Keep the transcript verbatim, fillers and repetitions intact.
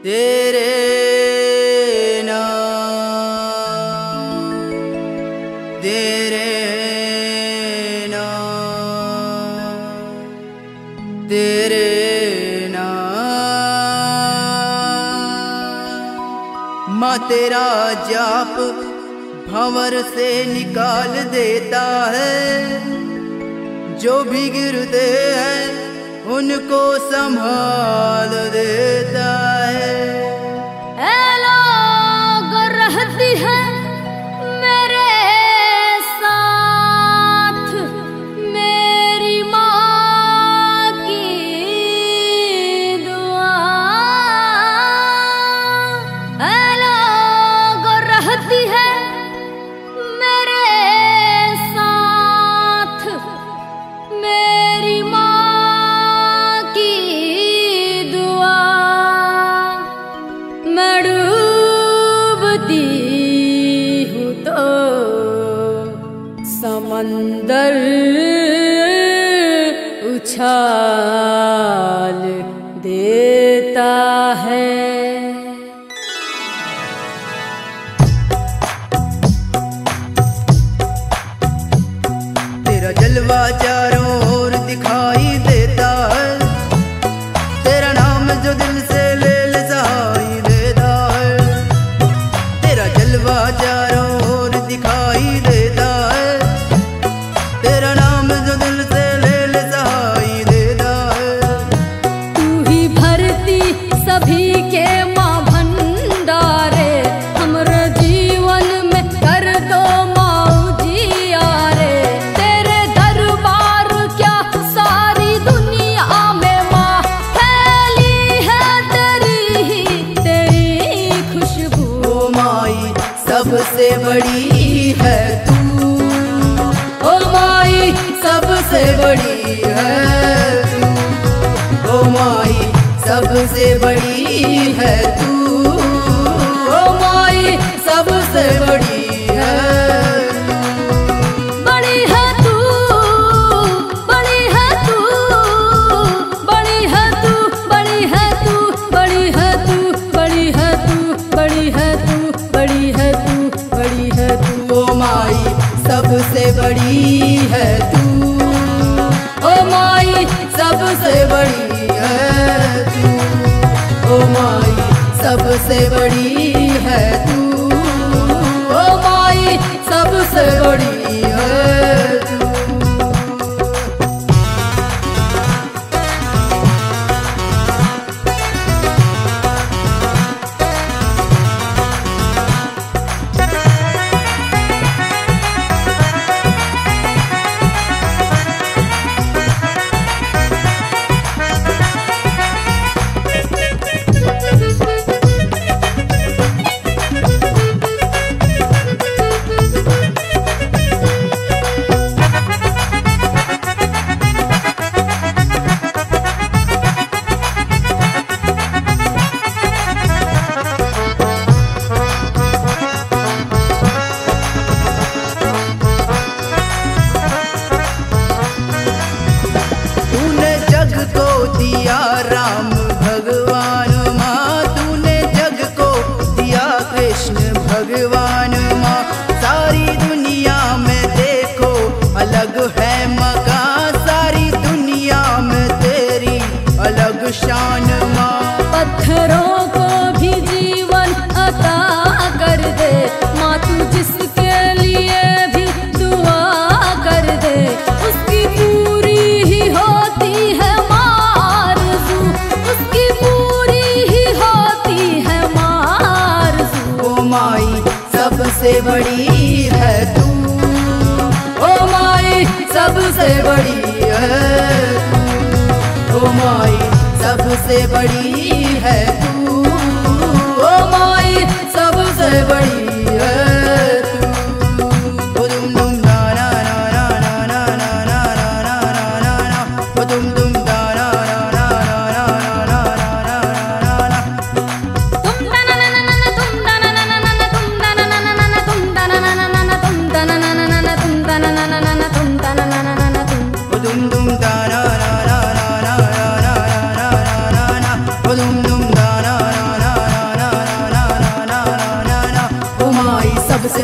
तेरे नाम तेरे नाम तेरे नाम। माँ तेरा जाप भंवर से निकाल देता है, जो भी गिरते हैं उनको संभाल देता है। ऐ लोग रहती है मेरे साथ मेरी माँ की दुआ। ऐ लोग रहती है मेरे साथ मेरी माँ हूँ तो समंदर उछाल देता है। तेरा जलवा चारों ओर दिखाई देता है, तेरा नाम जो दिल से ले ले सहाई देता है। तेरा जलवा चारों ओर दिखाई देता है, तेरा नाम जो दिल से ले ले सहाई देता है। तू ही भरती सभी के माँ भंडारे, हमरे जीवन में कर दो माँ उजियारे। तेरे दरबार क्या सारी दुनिया में माँ फैली है तेरी ही तेरी खुशबू। ओ माई सबसे बड़ी है तू, ओ माई सबसे बड़ी है तू, ओ माई सबसे बड़ी है तू, ओ माई सबसे बड़ी है तू। बड़ी है तू बड़ी है तू बड़ी है तू बड़ी है तू बड़ी है तू बड़ी है तू बड़ी है तू बड़ी है तू बड़ी है तू। ओ माई सबसे बड़ी है तू, ओ माई सबसे बड़ी है तू, ओ माई सबसे बड़ी है तू, ओ माई सबसे बड़ी है तू। दिया राम भगवान माँ, तूने जग को दिया कृष्ण भगवान माँ। सारी दुनिया में देखो अलग है मकान, सारी दुनिया में तेरी अलग शान माँ। पत्थरों को भी जीवन अता कर दे माँ, तू जिसके लिए भी दुआ कर दे उसकी पूरी ही होती है सबसे बड़ी है तू, ओ माई सबसे बड़ी है तू, ओ माई सबसे बड़ी है तू, ओ माई सबसे बड़ी है तू। ओ दुम दुम ना ना ना ना ना ना ना ना ना ना ना, ओ दुम दुम ना ना ना ना ना ना ना ना ना। Dum dum da na na na na na na na na na na, dum dum da na na na